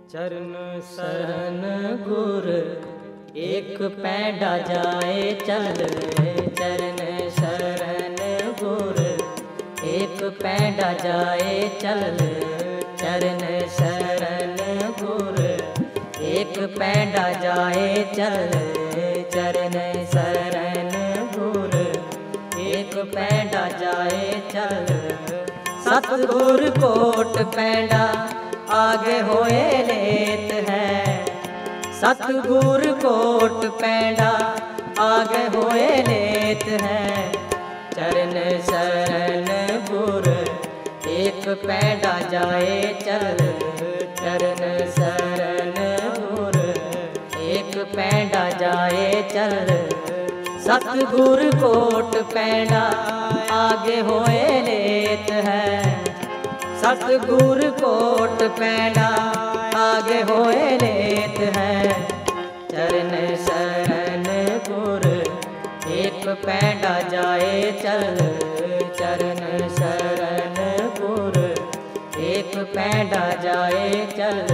चरण शरण गुर एक पैंडा जाए चल। चरण शरण गुर एक पैंडा जाए चल। चरण शरण गुर एक पैंडा जाए चल। चरण शरण गुर एक पैंडा जाए चल। सतगुर कोट पैंडा आगे होए लेत है। सतगुर कोट पैंडा आगे होए लेत है। चरण शरण गुर एक पैंडा जाए चल। चरण शरण गुर एक पैंडा जाए चल। सतगुर कोट पैंडा आगे होए लेत है। सतगुर कोट पैंडा आगे होए लेत है। चरण शरण गुर एक पैंडा जाए चल। चरण शरण गुर एक पैंडा जाए चल।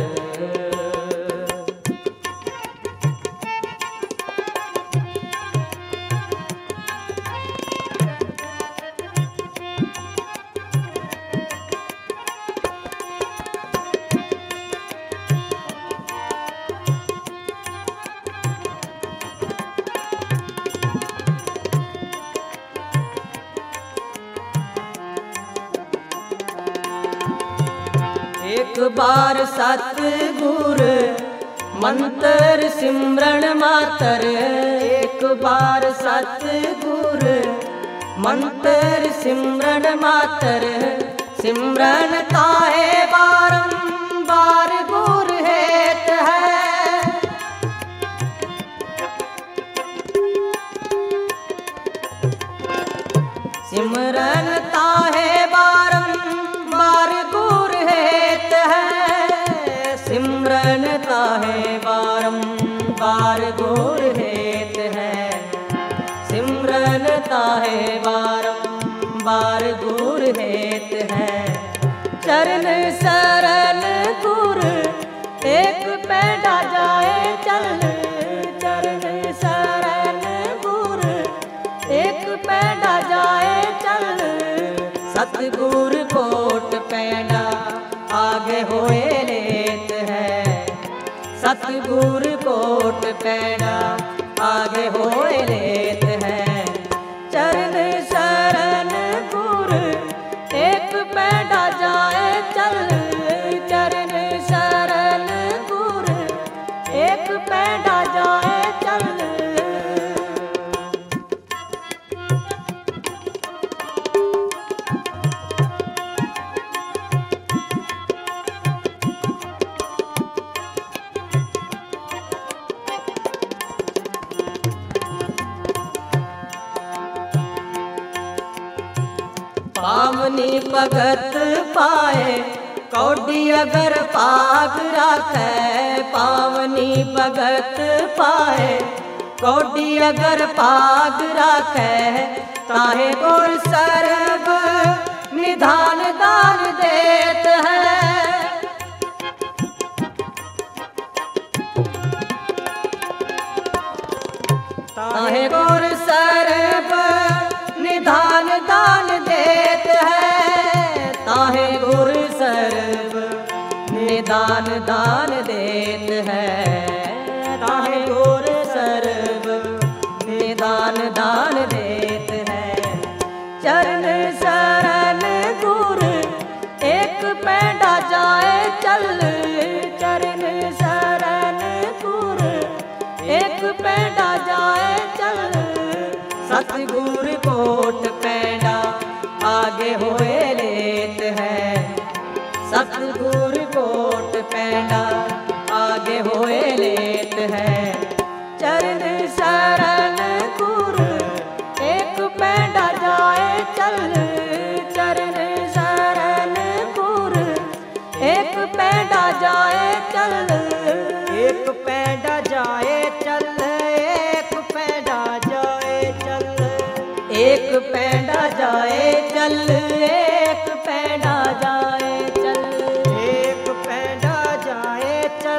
एक बार सतगुर मंत्र सिमरन मातर। एक बार सतगुर मंत्र सिमरन मातर। सिमरन ताहे बारंबार गुर हेत है। सिमरन ताहे बारंबार गुर हेत है। सिमरन ताहे बारंबार गुर हेत है। सिमरन ताहे बारंबार गुर हेत है। चरण शरण गुर एक पैंडा जाए चल। चरण शरण गुर एक पैंडा जाए चल। सतगुर कोट पैंडा आगे होए लेत है। सतगुर कोट पैंडा आगे होए लेत है। चरण शरण गुर एक पैंडा जाए चल। चरण शरण गुर एक पैंडा जाए चल। पावनी भगत पाए कौडी अगर पाग राखे। पावनी भगत पाए कौडी अगर पाग राखे। ताहे गुर सर्व निधान दान देत है। ताहे गुर सर्व निधान दान देत है। ताहे गुर सर्व निधान दान देत है। ताहे गुर सर्व निधान दान देत है। चरण शरण गुर एक पैंडा जाए चल। चरण शरण गुर एक पैंडा जाए चल। सतगुर कोट पैंडा आगे होए लेत है। सतगुर कोट पैंडा आगे होए लेत है। चरण शरण गुर एक पैंडा जाए चल। चरण शरण गुर एक पैंडा जाए चल। एक पैंडा जाए चल। एक पैंडा जाए चल। एक पैंडा जाए चल। एक पैंडा जाए चल। एक पैंडा जाए चल।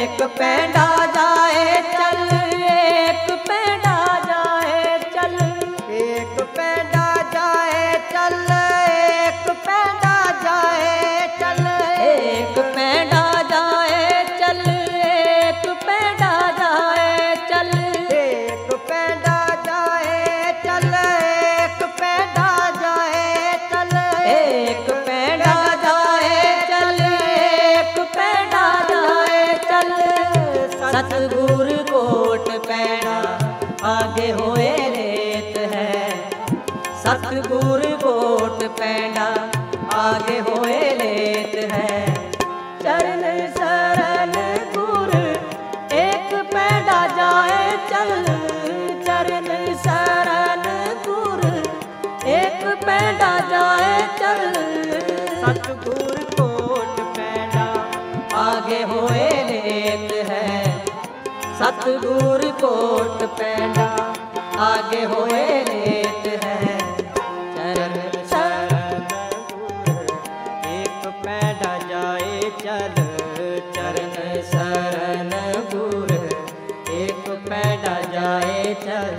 एक पैंडा जाए चल, एक पैंडा जाए चल, एक पैंडा जाए चल, एक पैंडा जाए चल, एक पैंडा जाए चल, एक पैंडा जाए चल, एक पैंडा जाए चल, एक पैंडा जाए चल, एक पैंडा जाए चल, एक पैंडा जाए चल। सतगुरु कोट पैंडा आगे होए रेत है, सतगुरु कोट पैंडा आगे होए लेत है। चरण शरण गुरु एक पैंडा जाए चल, चरण शरण गुरु एक पैंडा जाए चल। सतगुर कोट पैंडा आगे होए लेत है, सतगुरु कोट पैंडा आगे होए लेत है। चरण शरण गुर एक पैंडा जाए चल, चरण शरण गुरु एक पैंडा जाए चल।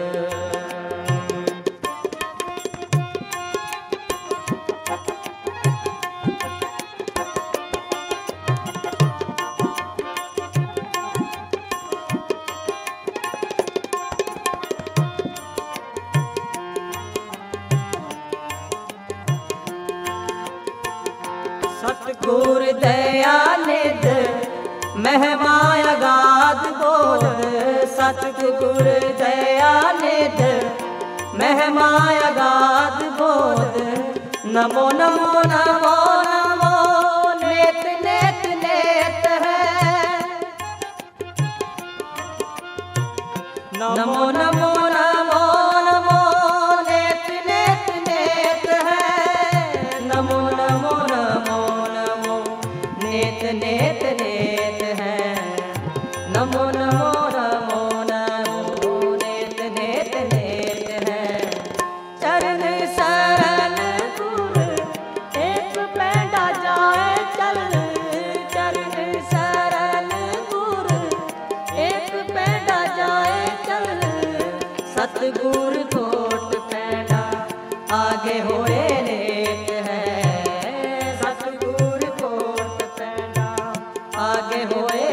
सतगुर दयानिध महिमा अगाध बोध, सतगुर दयानिध महिमा अगाध बोध। नमो नमो नमो नमो नेत नेत नेत है, नमो नमो नमो नमो नेत नेत नेत है, नमो नमो नमो नमो नेत नेत नेत है, नमो नमो नमो नमो नेत नेत नेत है। चरण शरण गुरु एक पैंडा जाए चल, चरण शरण गुरु एक पैंडा जाए चल। सतगुरु कोट पैंडा आगे होए लेत है, सतगुरु कोट पैंडा आगे होए